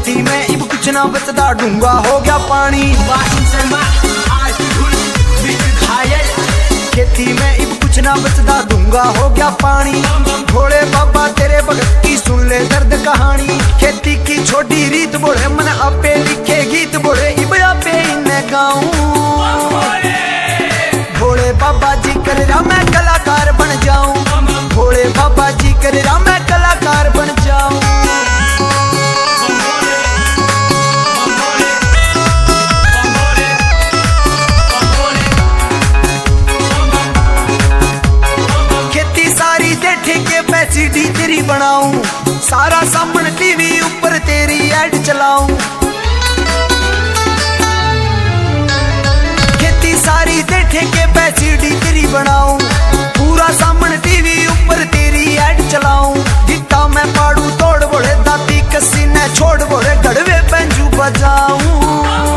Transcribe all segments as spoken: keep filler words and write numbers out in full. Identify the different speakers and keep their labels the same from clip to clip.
Speaker 1: खेती में इब कुछ ना बचदा, डूंगा हो गया पानी। खेती में इब कुछ ना बचदा, डूंगा हो गया पानी। भोले बाबा तेरे भगत की सुन ले दर्द कहानी। खेती की छोटी रीत बोले मन आपे लिखे गीत, बोले इब आपे इन्हें गाऊं। भोले बाबा जी कर रहा मैं कलाकार बन जाऊं। भोले बाबा जी कर रहा मैं कलाकार बन जाऊं। खेती सारी दे ठेके पे सीडी तेरी बनाऊं। सारा सामन टीवी ऊपर तेरी ऐड चलाऊं। खेती सारी दे ठेके पे सीडी तेरी बनाऊं। पूरा सामन टीवी ऊपर तेरी ऐड चलाऊं। जितना मैं पाड़ू तोड़ बोले दाती कसी ने छोड़ बोले गड़वे बैंजू बजाऊं।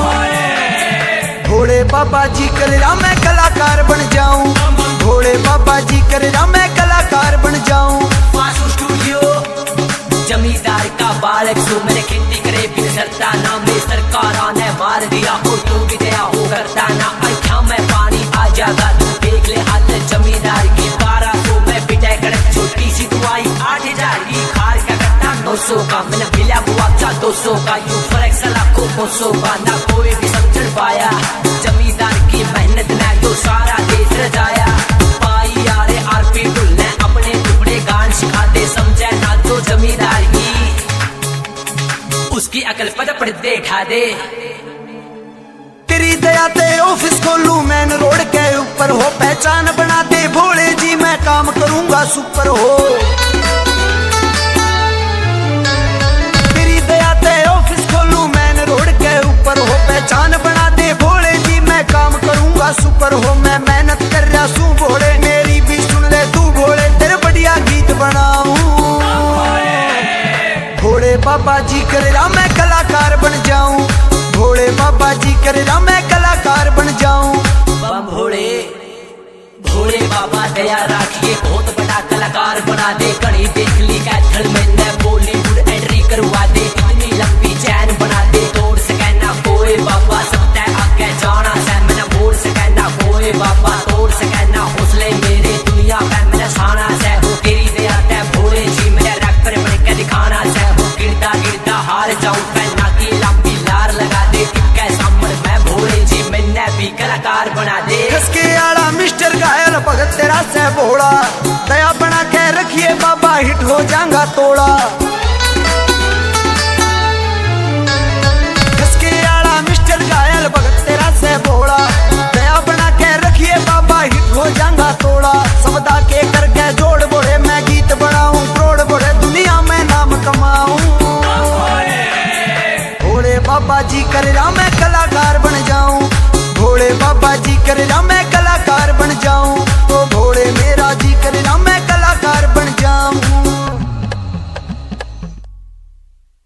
Speaker 1: भोले बाबा जी कर रहा मैं कलाकार बन जाऊं। भोले बाबा जी कर रहा मैं कलाकार बन जाऊं।
Speaker 2: स्टूडियो जमींदार का बालक सो मैंने खेती करे बिन सरता ना में सरकार ने मार दिया हो तो भी दया हो करता ना। आख्या में पानी आ जागा तू देख ले हालत जमींदार की। बारह सौ में पिटाई कड़क छोटी सी दुआई आठ हजार की खार का कट्टा नौ सौ का मैंने मिला मुआवजा दो सौ का। यू फर्क सलाखों को सौ का ना कोई भी समझ पाया। जमींदार की मेहनत ने तो सारा देश रजाया। पाई यारे आरपी ढुलने अपने टुकड़े गान सिखाते समझे ना तो जमींदार की उसकी अकल पद पड़ दे ठा दे।
Speaker 1: तेरी दया ते ऑफिस खोलू मेन रोड के ऊपर हो। पहचान बना दे भोले जी मैं काम करूंगा सुपर हो। तेरी दया ते ऑफिस खोलू मेन रोड के ऊपर हो। पहचान बना दे भोले जी मैं काम करूंगा सुपर हो। मैं मेहनत कर रहा सू भोले मेरी भी सुन ले तू भोले तेरे बढ़िया गीत बनाऊं। भोले बाबा जी कर रहा मैं कलाकार बन जाऊं। भोले बाबा जी कर रहा मैं कलाकार बन जाऊं।
Speaker 2: बम भोले भोले बाबा दया राखिए बहुत बड़ा कलाकार बना दे। कड़ी देख ली कैथल में न बॉलीवुड एंट्री करवा दे। इतनी लंबी चैन बना दे तोड़ सके ना कोई बाबा। सब तय आगे जाना से मैंने बोल सके ना कोई बाबा। तोड़ सके ना हौसले मेरे दुनिया पे मैंने साना से हो। तेरी दया तय भोले जी मेरे रैपर बन के दिखाना से हो। गिरदा गिरदा हार जाऊं पहना की लंबी लार लगा दे। टिक्के सामने मैं भोले जी मैंने भी कलाकार बना दे।
Speaker 1: खसके आला मिस्टर घायल भगत तेरा से भोला। दया बना के रखिए बाबा हिट हो जाऊंगा तोड़ा। खसके आला मिस्टर घायल भगत तेरा से भोला। दया बना के रखिए बाबा हिट हो जाऊंगा तोड़ा। सबदा के करके जोड़ बोले मैं गीत बनाऊं करोड़ बोले दुनिया में नाम कमाऊं। भोले बाबा जी कर रहा मैं कलाकार बन जाऊं। भोले बाबा जी कर रहा मैं